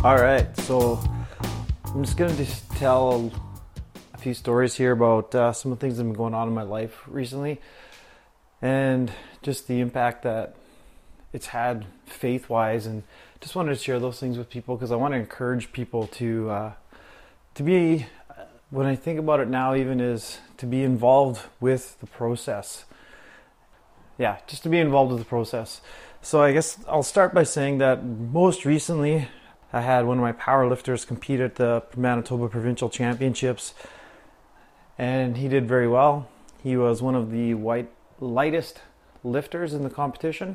All right, so I'm just gonna tell a few stories here about some of the things that have been going on in my life recently, and just the impact that it's had faith-wise, and just wanted to share those things with people because I want to encourage people to be. When I think about it now, even is to be involved with the process. Yeah, just to be involved with the process. So I guess I'll start by saying that most recently I had one of my powerlifters compete at the Manitoba Provincial Championships, and he did very well. He was one of the lightest lifters in the competition,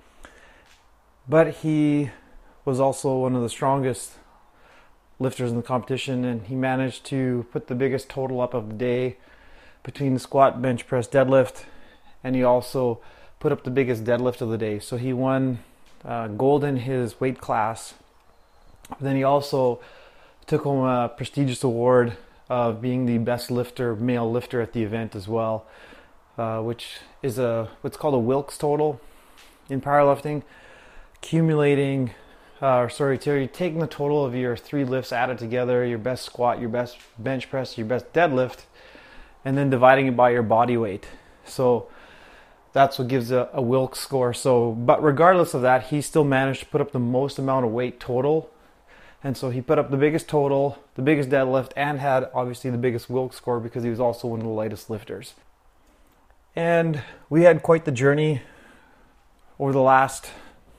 but he was also one of the strongest lifters in the competition, and he managed to put the biggest total up of the day between the squat, bench press, deadlift, and he also put up the biggest deadlift of the day. So he won gold in his weight class. Then he also took home a prestigious award of being the best lifter, male lifter at the event as well, which is what's called a Wilks total in powerlifting, accumulating taking the total of your 3 lifts added together, your best squat, your best bench press, your best deadlift, and then dividing it by your body weight. So that's what gives a Wilks score. So, but regardless of that, he still managed to put up the most amount of weight total. And so he put up the biggest total, the biggest deadlift, and had obviously the biggest Wilks score because he was also one of the lightest lifters. And we had quite the journey over the last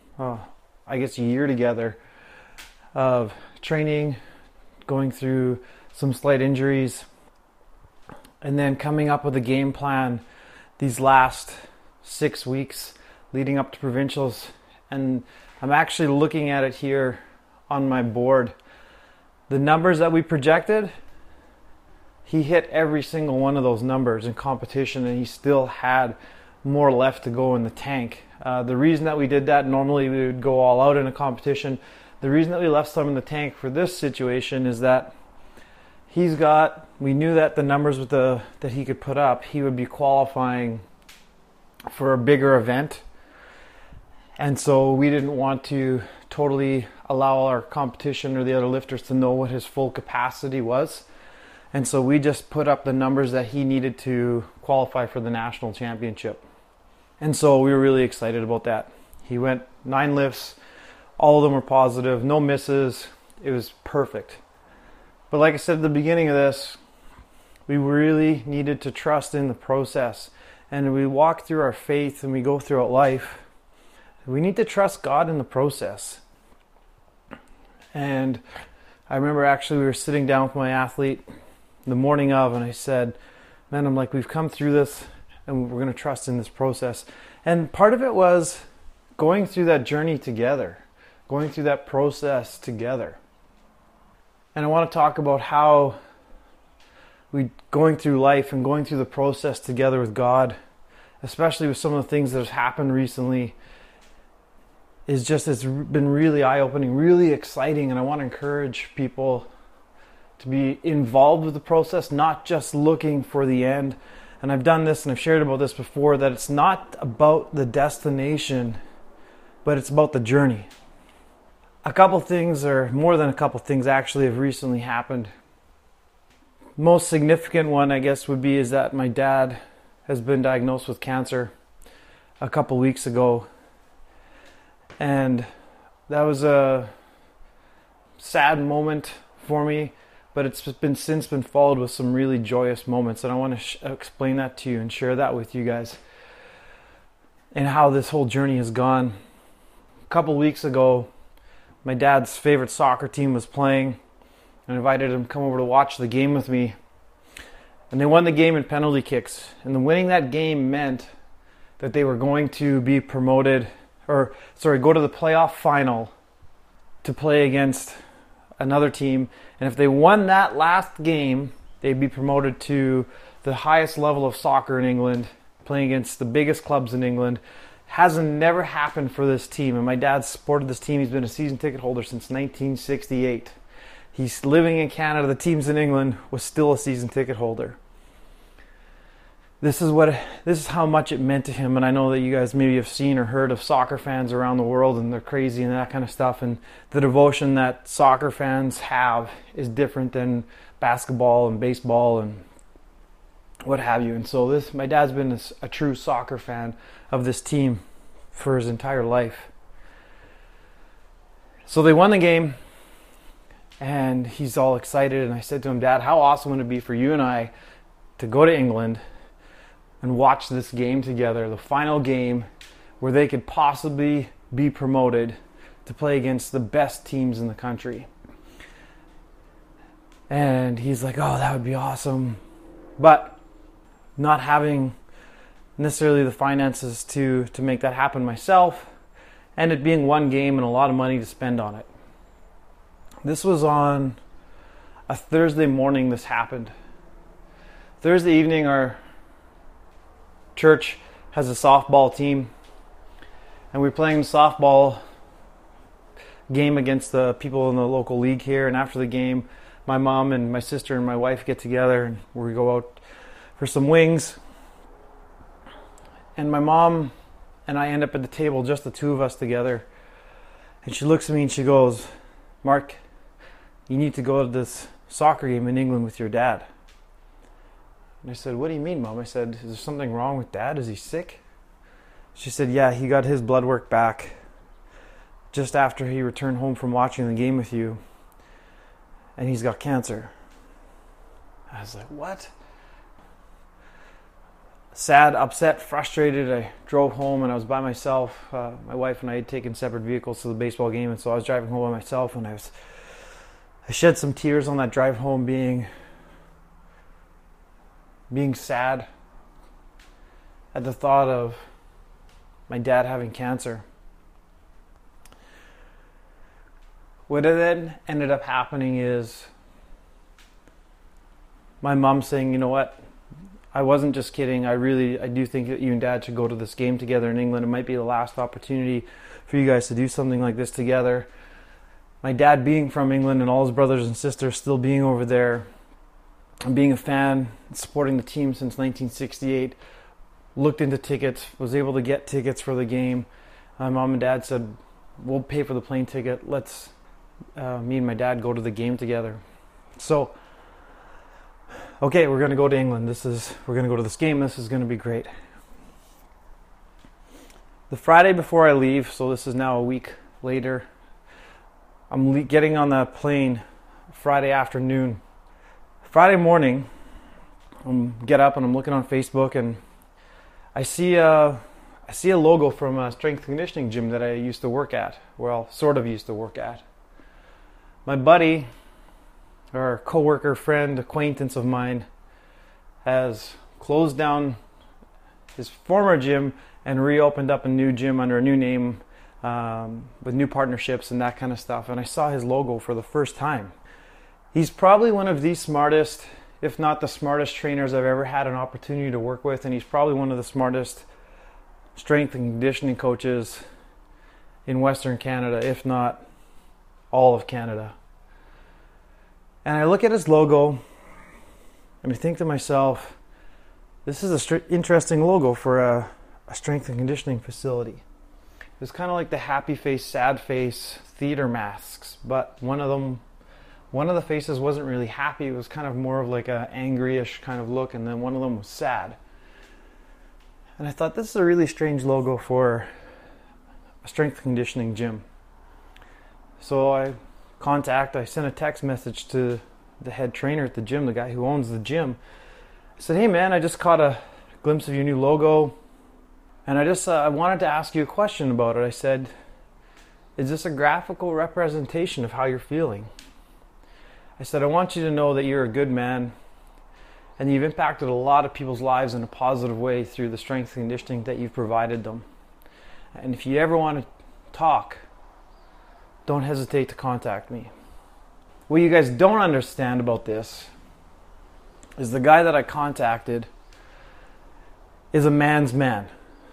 year together of training, going through some slight injuries, and then coming up with a game plan these last 6 weeks leading up to provincials. And I'm actually looking at it here on my board. The numbers that we projected, he hit every single one of those numbers in competition, and he still had more left to go in the tank. The reason that we did that, normally we would go all out in a competition. The reason that we left some in the tank for this situation is that we knew that the numbers that he could put up, he would be qualifying for a bigger event. And so we didn't want to totally allow our competition or the other lifters to know what his full capacity was. And so we just put up the numbers that he needed to qualify for the national championship. And so we were really excited about that. He went 9 lifts, all of them were positive, no misses. It was perfect. But like I said at the beginning of this, we really needed to trust in the process. And we walk through our faith and we go throughout life, we need to trust God in the process. And I remember actually we were sitting down with my athlete the morning of, and I said, man, I'm like, we've come through this and we're going to trust in this process. And part of it was going through that journey together, going through that process together. And I want to talk about how we going through life and going through the process together with God, especially with some of the things that have happened recently, it's been really eye-opening, really exciting. And I want to encourage people to be involved with the process, not just looking for the end. And I've done this and I've shared about this before, that it's not about the destination, but it's about the journey. A couple things, or more than a couple things actually, have recently happened. Most significant one, I guess, would be is that my dad has been diagnosed with cancer a couple weeks ago. And that was a sad moment for me, but it's since been followed with some really joyous moments. And I want to explain that to you and share that with you guys and how this whole journey has gone. A couple weeks ago, my dad's favorite soccer team was playing, and I invited him to come over to watch the game with me. And they won the game in penalty kicks. And the winning that game meant that they were going to be promoted, go to the playoff final to play against another team. And if they won that last game, they'd be promoted to the highest level of soccer in England, playing against the biggest clubs in England. Never happened for this team. And my dad supported this team. He's been a season ticket holder since 1968. He's living in Canada. The team's in England, was still a season ticket holder. this is how much it meant to him. And I know that you guys maybe have seen or heard of soccer fans around the world, and they're crazy and that kind of stuff, and the devotion that soccer fans have is different than basketball and baseball and what have you. And so my dad's been a true soccer fan of this team for his entire life. So they won the game, and he's all excited, and I said to him, Dad, how awesome would it be for you and I to go to England and watch this game together, the final game where they could possibly be promoted to play against the best teams in the country. And he's like, oh, that would be awesome. But not having necessarily the finances to make that happen myself, and it being one game and a lot of money to spend on it. This was on a Thursday morning this happened. Thursday evening, our church has a softball team, and we're playing softball game against the people in the local league here. And after the game, my mom and my sister and my wife get together, and we go out for some wings. And my mom and I end up at the table, just the two of us together. And she looks at me and she goes, Mark, you need to go to this soccer game in England with your dad. And I said, what do you mean, Mom? I said, is there something wrong with Dad? Is he sick? She said, yeah, he got his blood work back just after he returned home from watching the game with you. And he's got cancer. I was like, what? Sad, upset, frustrated. I drove home and I was by myself. My wife and I had taken separate vehicles to the baseball game, and so I was driving home by myself, and I shed some tears on that drive home, being sad at the thought of my dad having cancer. What then ended up happening is my mom saying, you know what, I wasn't just kidding. I do think that you and Dad should go to this game together in England. It might be the last opportunity for you guys to do something like this together. My dad being from England and all his brothers and sisters still being over there, and being a fan, supporting the team since 1968, looked into tickets, was able to get tickets for the game. My mom and Dad said, we'll pay for the plane ticket. Let's me and my dad go to the game together. So, okay, we're going to go to England. We're going to go to this game. This is going to be great. The Friday before I leave, so this is now a week later, I'm getting on the plane Friday afternoon. Friday morning, I get up and I'm looking on Facebook, and I see a logo from a strength conditioning gym that I used to work at. Well, sort of used to work at. My buddy, or coworker, friend, acquaintance of mine, has closed down his former gym and reopened up a new gym under a new name, with new partnerships and that kind of stuff. And I saw his logo for the first time. He's probably one of the smartest, if not the smartest trainers I've ever had an opportunity to work with, and he's probably one of the smartest strength and conditioning coaches in Western Canada, if not all of Canada. And I look at his logo and I think to myself, this is an interesting logo for a strength and conditioning facility. It's kind of like the happy face, sad face theater masks, but one of the faces wasn't really happy. It was kind of more of like an angry-ish kind of look, and then one of them was sad. And I thought, this is a really strange logo for a strength conditioning gym. So I sent a text message to the head trainer at the gym, the guy who owns the gym. I said, hey man, I just caught a glimpse of your new logo, and I wanted to ask you a question about it. I said, is this a graphical representation of how you're feeling? I said, I want you to know that you're a good man, and you've impacted a lot of people's lives in a positive way through the strength and conditioning that you've provided them. And if you ever want to talk, don't hesitate to contact me. What you guys don't understand about this is the guy that I contacted is a man's man.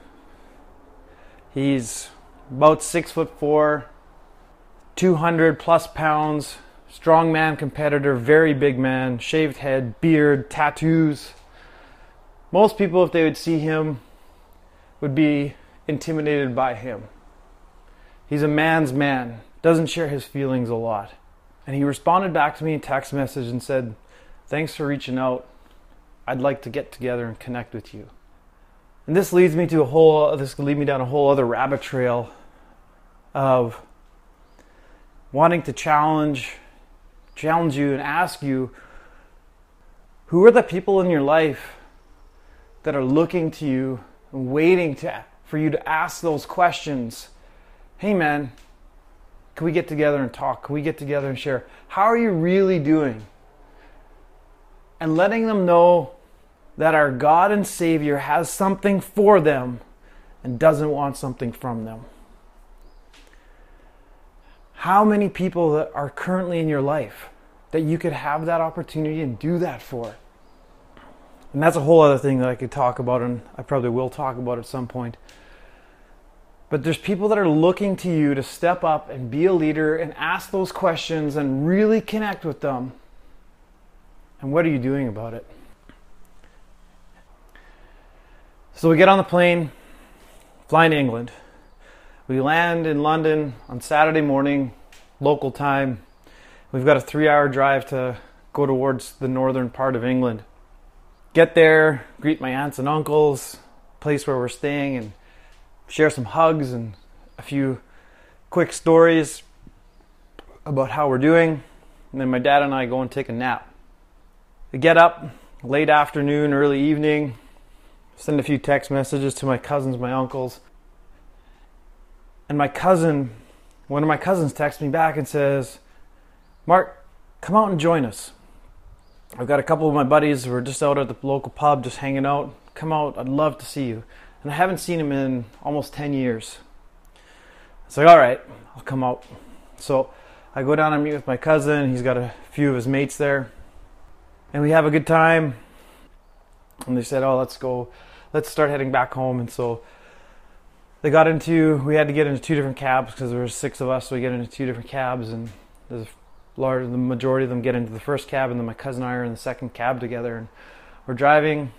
He's about 6'4", 200 plus pounds, strongman competitor, very big man, shaved head, beard, tattoos, Most people, if they would see him, would be intimidated by him. He's a man's man, doesn't share his feelings a lot. And he responded back to me in text message and said, "Thanks for reaching out. I'd like to get together and connect with you." And this leads me to this could lead me down a whole other rabbit trail of wanting to challenge you and ask you, who are the people in your life that are looking to you and waiting for you to ask those questions? Hey man, can we get together and talk? Can we get together and share? How are you really doing? And letting them know that our God and Savior has something for them and doesn't want something from them. How many people that are currently in your life that you could have that opportunity and do that for? And that's a whole other thing that I could talk about, and I probably will talk about at some point. But there's people that are looking to you to step up and be a leader and ask those questions and really connect with them. And what are you doing about it? So we get on the plane, flying to England. We land in London on Saturday morning, local time. We've got a 3-hour drive to go towards the northern part of England. Get there, greet my aunts and uncles, place where we're staying, and share some hugs and a few quick stories about how we're doing. And then my dad and I go and take a nap. I get up, late afternoon, early evening, send a few text messages to my cousins, my uncles. And one of my cousins texts me back and says, "Mark, come out and join us. I've got a couple of my buddies who are just out at the local pub, just hanging out. Come out, I'd love to see you." And I haven't seen him in almost 10 years. It's like, all right, I'll come out. So I go down and meet with my cousin. He's got a few of his mates there. And we have a good time. And they said, let's start heading back home. And so we had to get into 2 different cabs because there were 6 of us. So we get into 2 different cabs, and the majority of them get into the first cab, and then my cousin and I are in the second cab together. And we're driving.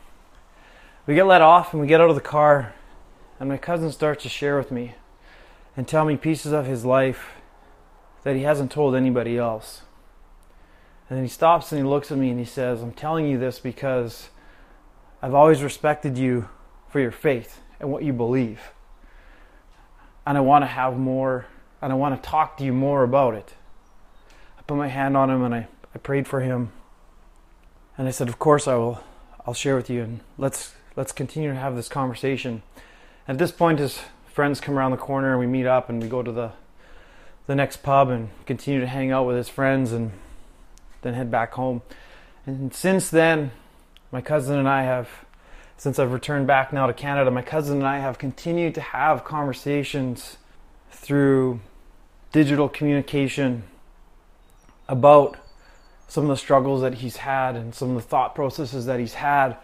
We get let off and we get out of the car, and my cousin starts to share with me and tell me pieces of his life that he hasn't told anybody else. And then he stops and he looks at me and he says, "I'm telling you this because I've always respected you for your faith and what you believe. And I want to have more, and I want to talk to you more about it." I put my hand on him and I prayed for him. And I said, "Of course I'll share with you, and let's continue to have this conversation." At this point, his friends come around the corner and we meet up and we go to the next pub and continue to hang out with his friends and then head back home. And since then, my cousin and I since I've returned back now to Canada, my cousin and I have continued to have conversations through digital communication about some of the struggles that he's had and some of the thought processes that he's had,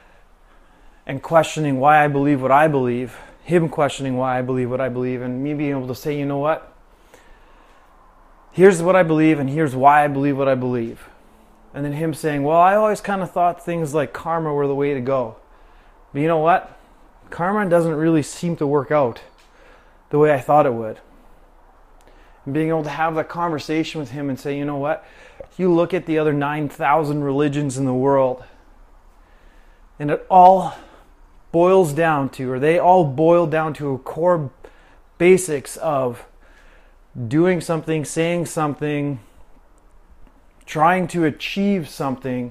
and questioning why I believe what I believe, him questioning why I believe what I believe, and me being able to say, you know what? Here's what I believe, and here's why I believe what I believe. And then him saying, well, I always kind of thought things like karma were the way to go. But you know what? Karma doesn't really seem to work out the way I thought it would. And being able to have that conversation with him and say, you know what? You look at the other 9,000 religions in the world, and it all boils down to, or they all boil down to a core basics of doing something, saying something, trying to achieve something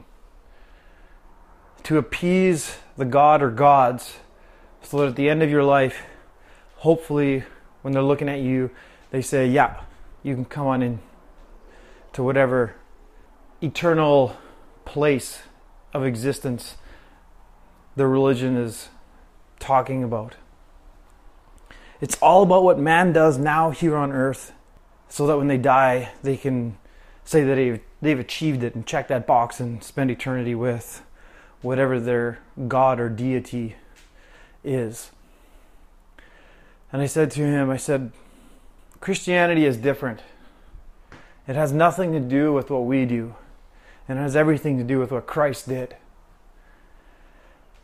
to appease the god or gods, so that at the end of your life, hopefully when they're looking at you, they say, yeah, you can come on in to whatever eternal place of existence the religion is talking about. It's all about what man does now here on earth, so that when they die, they can say that they've achieved it and check that box and spend eternity with whatever their god or deity is. And I said to him, Christianity is different. It has nothing to do with what we do, and it has everything to do with what Christ did.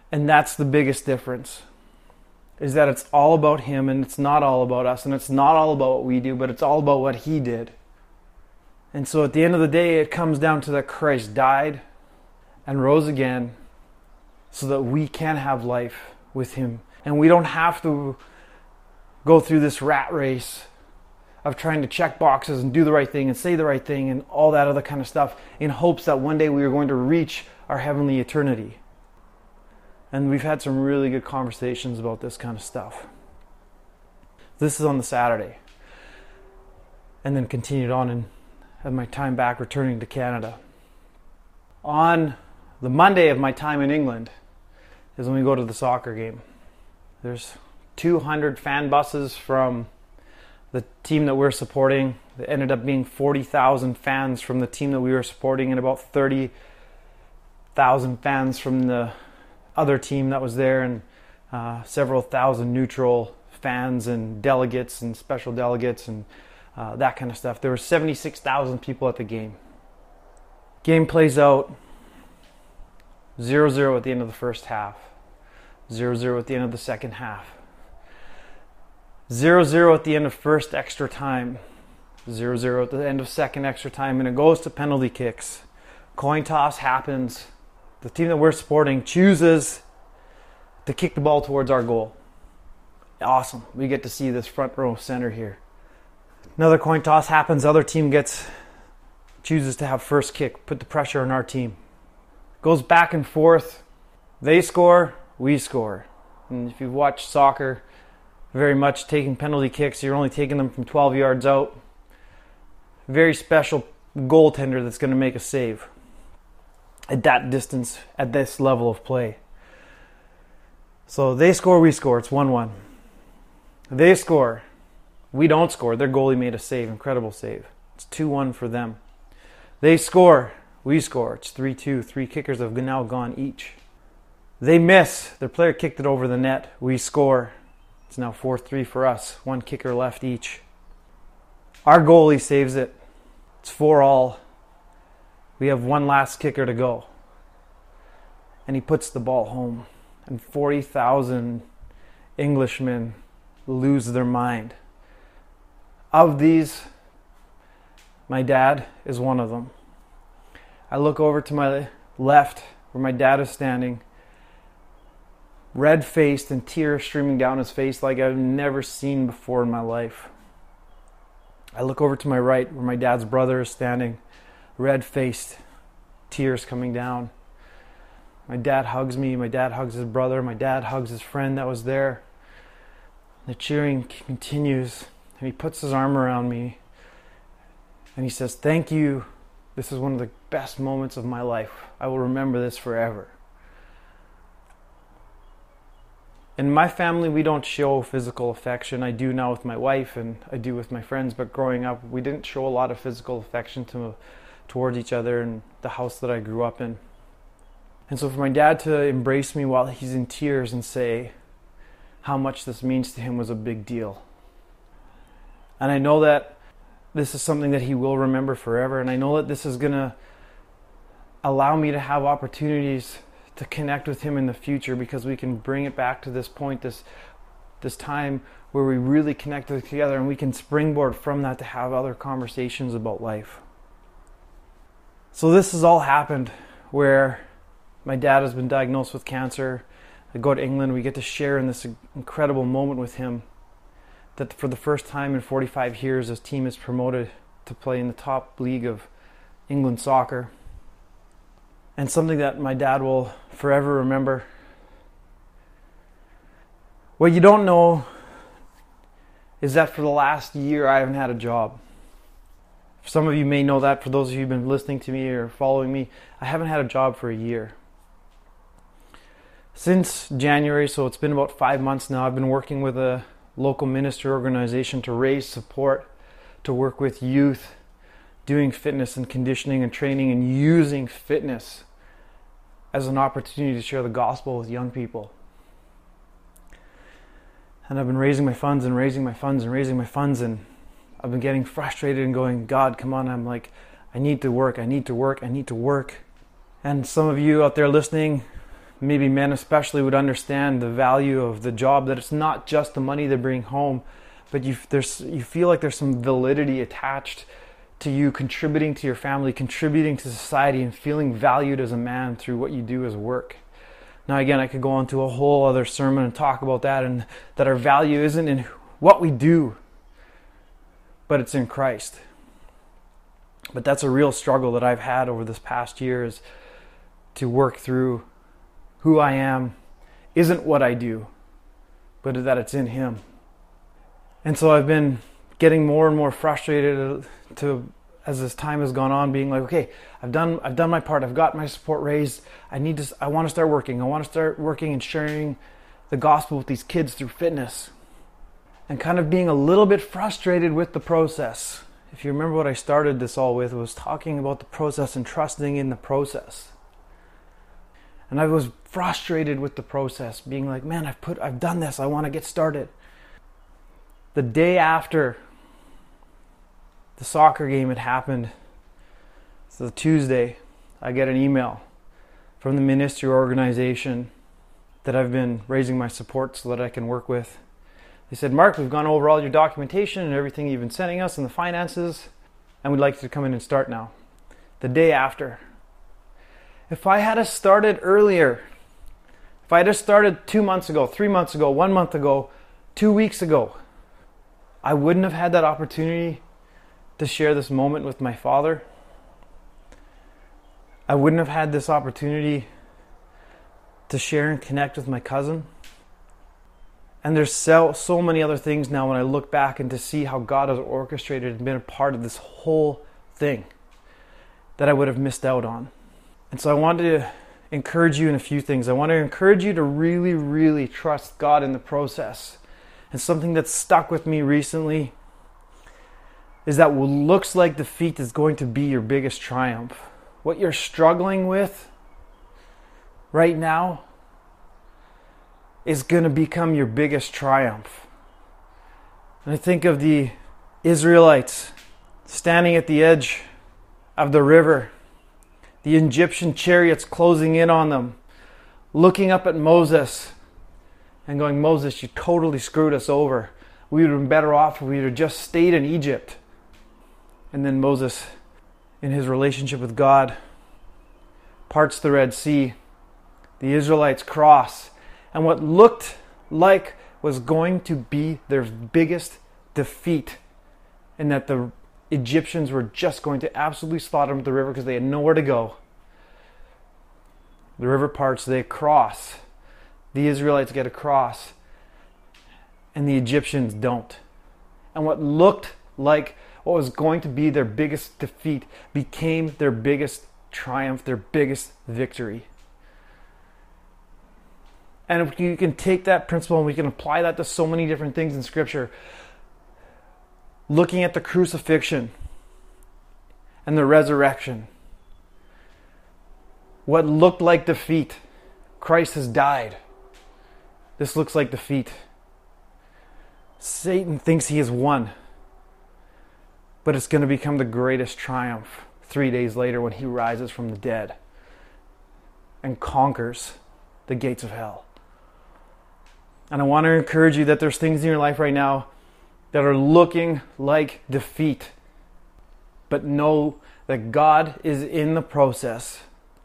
And that's the biggest difference, is that it's all about him and it's not all about us, and it's not all about what we do, but it's all about what he did. And so at the end of the day, it comes down to that Christ died and rose again so that we can have life with him. And we don't have to go through this rat race of trying to check boxes and do the right thing and say the right thing and all that other kind of stuff in hopes that one day we are going to reach our heavenly eternity. And we've had some really good conversations about this kind of stuff. This is on the Saturday. And then continued on and had my time back returning to Canada. On the Monday of my time in England is when we go to the soccer game. There's 200 fan buses from the team that we're supporting. There ended up being 40,000 fans from the team that we were supporting and about 30,000 fans from the other team that was there, and several thousand neutral fans and delegates and special delegates and that kind of stuff. There were 76,000 people at the game. Game plays out 0-0 at the end of the first half. 0-0 at the end of the second half. 0-0 at the end of first extra time. 0-0 at the end of second extra time. And it goes to penalty kicks. Coin toss happens. The team that we're supporting chooses to kick the ball towards our goal. Awesome. We get to see this front row center here. Another coin toss happens. Other team chooses to have first kick. Put the pressure on our team. Goes back and forth. They score. We score. And if you've watched soccer very much, taking penalty kicks, you're only taking them from 12 yards out. Very special goaltender that's going to make a save at that distance, at this level of play. So they score, we score. It's 1-1. They score. We don't score. Their goalie made a save. Incredible save. It's 2-1 for them. They score. We score. It's 3-2. 3 kickers have now gone each. They miss. Their player kicked it over the net. We score. It's now 4-3 for us. 1 kicker left each. Our goalie saves it. It's 4-all. We have 1 last kicker to go. And he puts the ball home. And 40,000 Englishmen lose their mind. Of these, my dad is one of them. I look over to my left where my dad is standing, red-faced and tears streaming down his face like I've never seen before in my life. I look over to my right where my dad's brother is standing, red-faced, tears coming down. My dad hugs me, my dad hugs his brother, my dad hugs his friend that was there. The cheering continues, and he puts his arm around me, and he says, "Thank you. This is one of the best moments of my life. I will remember this forever." In my family, we don't show physical affection. I do now with my wife, and I do with my friends, but growing up, we didn't show a lot of physical affection towards each other in the house that I grew up in. And so for my dad to embrace me while he's in tears and say how much this means to him was a big deal. And I know that this is something that he will remember forever, and I know that this is going to allow me to have opportunities to connect with him in the future, because we can bring it back to this point, this time where we really connect together, and we can springboard from that to have other conversations about life. So this has all happened where my dad has been diagnosed with cancer. I go to England, we get to share in this incredible moment with him, that for the first time in 45 years, his team is promoted to play in the top league of England soccer. And something that my dad will forever remember. What you don't know is that for the last year, I haven't had a job. Some of you may know that. For those of you who've been listening to me or following me, I haven't had a job for a year. Since January, so it's been about 5 months now, I've been working with a local ministry organization to raise support, to work with youth, doing fitness and conditioning and training, and using fitness as an opportunity to share the gospel with young people. And I've been raising my funds and raising my funds and raising my funds, and I've been getting frustrated and going, "God, come on." I'm like, I need to work, I need to work, I need to work. And some of you out there listening maybe men especially would understand the value of the job, that it's not just the money they bring home, but you feel like there's some validity attached to you contributing to your family, contributing to society, and feeling valued as a man through what you do as work. Now again, I could go on to a whole other sermon and talk about that, and that our value isn't in what we do, but it's in Christ. But that's a real struggle that I've had over this past year, is to work through who I am isn't what I do, but that it's in Him. And so I've been getting more and more frustrated as this time has gone on, being like, okay, I've done my part. I've got my support raised. I want to start working. I want to start working and sharing the gospel with these kids through fitness. And kind of being a little bit frustrated with the process. If you remember what I started this all with, was talking about the process and trusting in the process. And I was frustrated with the process, being like, man, I've done this. I want to get started. The day after the soccer game had happened, so Tuesday, I get an email from the ministry organization that I've been raising my support so that I can work with. They said, Mark, we've gone over all your documentation and everything you've been sending us and the finances, and we'd like you to come in and start now. The day after. If I had started earlier, if I had started 2 months ago, 3 months ago, 1 month ago, 2 weeks ago, I wouldn't have had that opportunity to share this moment with my father. I wouldn't have had this opportunity to share and connect with my cousin. And there's so many other things now when I look back and to see how God has orchestrated and been a part of this whole thing that I would have missed out on. And so I wanted to encourage you in a few things. I want to encourage you to really, really trust God in the process. And something that's stuck with me recently is that what looks like defeat is going to be your biggest triumph. What you're struggling with right now is going to become your biggest triumph. And I think of the Israelites standing at the edge of the river, the Egyptian chariots closing in on them, looking up at Moses and going, Moses, you totally screwed us over. We would have been better off if we would have just stayed in Egypt. And then Moses, in his relationship with God, parts the Red Sea. The Israelites cross. And what looked like was going to be their biggest defeat, and that the Egyptians were just going to absolutely slaughter them at the river because they had nowhere to go. The river parts, they cross. The Israelites get across, and the Egyptians don't. And what looked like what was going to be their biggest defeat became their biggest triumph, their biggest victory. And if you can take that principle and we can apply that to so many different things in Scripture, looking at the crucifixion and the resurrection, what looked like defeat, Christ has died. This looks like defeat. Satan thinks he has won, but it's going to become the greatest triumph 3 days later when he rises from the dead and conquers the gates of hell. And I want to encourage you that there's things in your life right now that are looking like defeat. But know that God is in the process.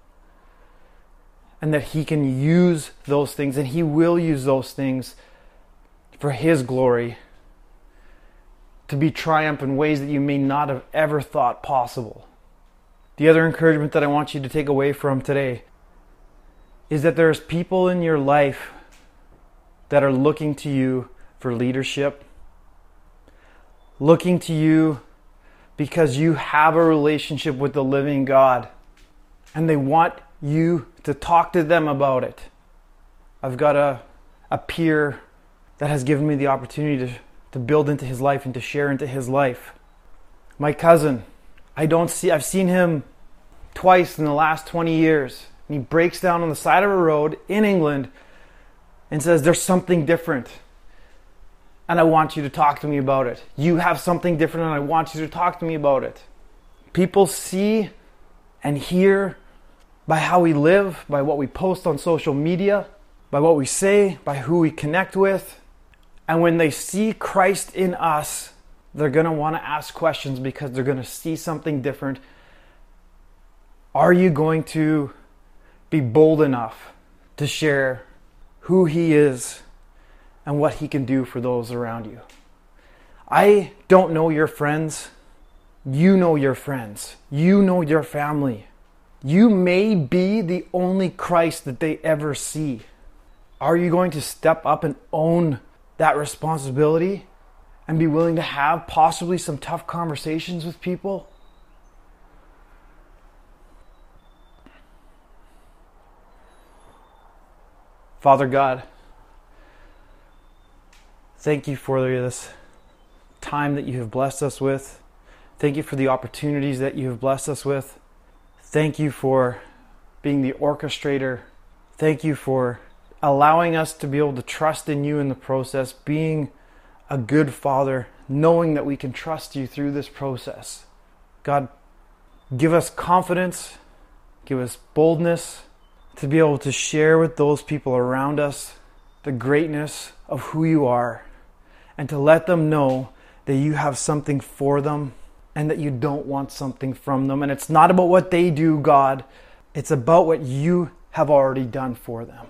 And that He can use those things, and He will use those things for His glory to be triumph in ways that you may not have ever thought possible. The other encouragement that I want you to take away from today is that there's people in your life that are looking to you for leadership, looking to you because you have a relationship with the living God, and they want you to talk to them about it. I've got a peer that has given me the opportunity to build into his life and to share into his life. My cousin, I've seen him twice in the last 20 years. And he breaks down on the side of a road in England and says, there's something different. And I want you to talk to me about it. You have something different and I want you to talk to me about it. People see and hear by how we live, by what we post on social media, by what we say, by who we connect with. And when they see Christ in us, they're going to want to ask questions because they're going to see something different. Are you going to be bold enough to share who He is and what He can do for those around you? I don't know your friends. You know your friends. You know your family. You may be the only Christ that they ever see. Are you going to step up and own that responsibility and be willing to have possibly some tough conversations with people? Father God, thank you for this time that you have blessed us with. Thank you for the opportunities that you have blessed us with. Thank you for being the orchestrator. Thank you for allowing us to be able to trust in you in the process, being a good Father, knowing that we can trust you through this process. God, give us confidence, give us boldness to be able to share with those people around us the greatness of who you are, and to let them know that you have something for them and that you don't want something from them. And it's not about what they do, God. It's about what you have already done for them.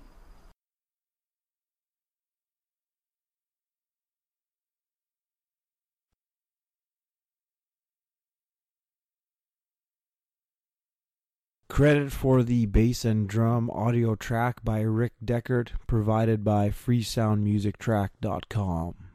Credit for the bass and drum audio track by Rick Deckert, provided by freesoundmusictrack.com.